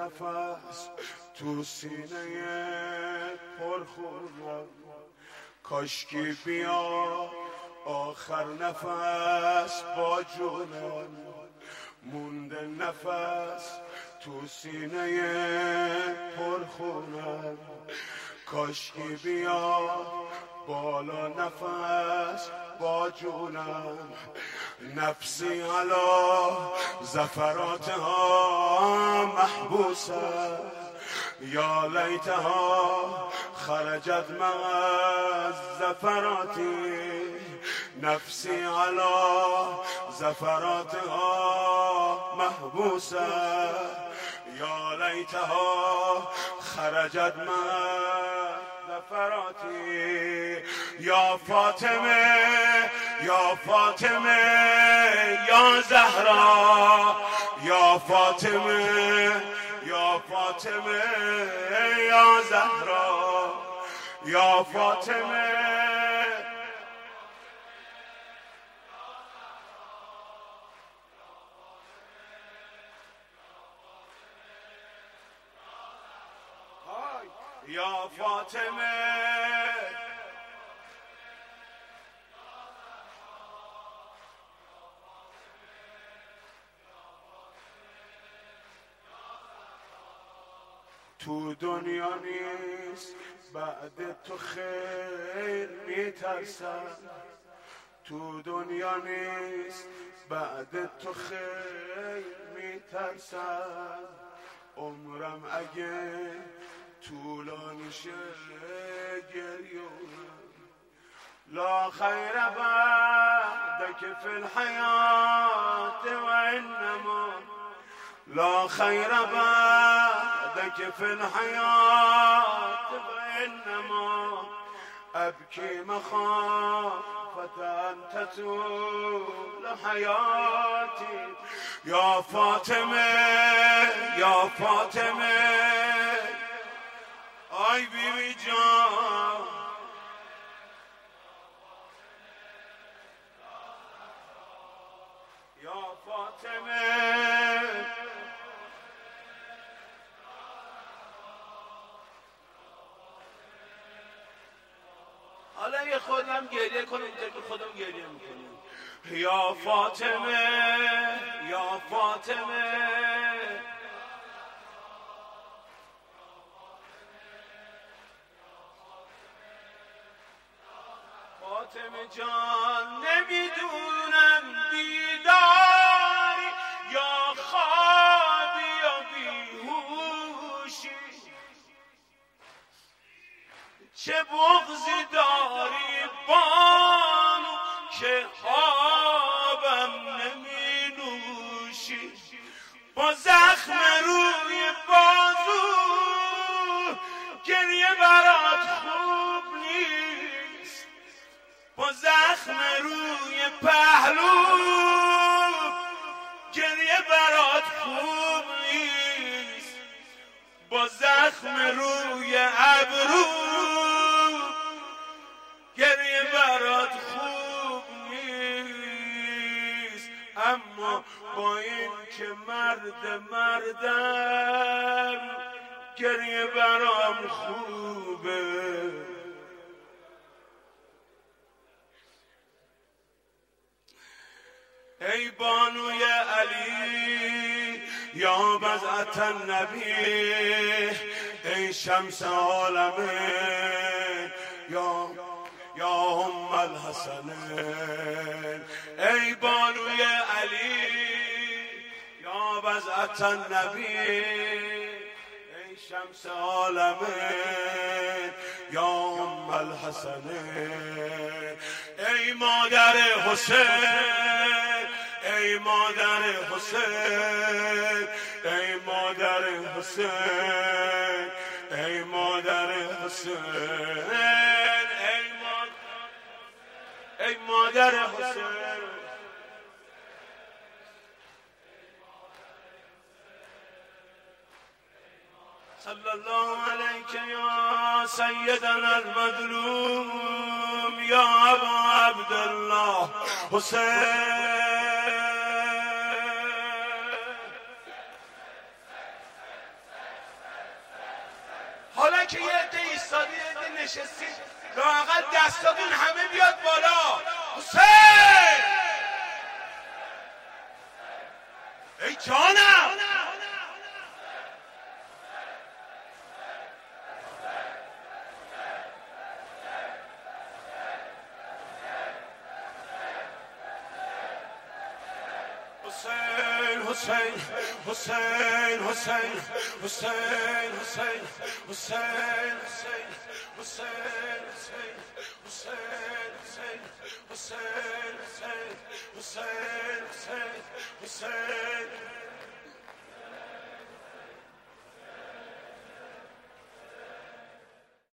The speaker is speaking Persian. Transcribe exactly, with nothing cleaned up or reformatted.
نفس تو سینه پرخونم، کاشکی بیا آخر نفس با جونم، مونده نفس تو سینه پرخونم، کاشکی بیا بالا نفس با جونم، نفسی علا زفراتها محبوسه، یا لیتها خرجت مع زفراتی، نفسی علا زفراتها محبوسه، یا لیتها خرجت مع زفراتی، یا فاطمه یا فاطمه یا زهرا، یا فاطمه یا فاطمه یا زهرا، یا فاطمه یا فاطمه تو دنیا نیست بعد تو خیر میترسم، تو دنیا نیست بعد تو خیر میترسم، عمرم اگه طولانی شه گریونم، لا خیر بعدک فی الحیات و انما، لا خیر بعدک فی الحیات و انما، ابکی مخافت ان تطول حیاتی، یا فاطمه یا فاطمه آی بیبی جان، یا فاطمه حالا یه خودم گریه کنم اینطور که خودم گریه میکنم، یا فاطمه یا فاطمه فاطمه جان، نمیدونم بیداری یا خوابی یا بیهوشی، چه بغضی داری بانو که آبم نمی نوشی، با زخم روی بازو گریه برات خوب نیست، با زخم روی پهلو گریه برات خوب نیست، با زخم روی ابرو گریه برات خوب نیست، اما با این که مرد مردم گریه برام خوبه، ای بانوی علی یا بضعة النبی، ای شمس عالمین یا یا ام الحسنین، ای بانوی علی یا بضعة النبی، ای شمس عالمین یا ام الحسنین، ای مادر حسین، ای مادر حسین، ای مادر حسین، ای مادر حسین، ای مادر حسین، صلی الله علیک یا سیدنا المظلوم یا ابا عبدالله حسین، حالا که یه عده ایستادی یه عده نشستید لااقل دستاتون همه بیاد بالا. حسین ای جانم حسین حسین حسین حسین حسین حسین حسین حسین حسین حسین حسین حسین حسین حسین حسین حسین حسین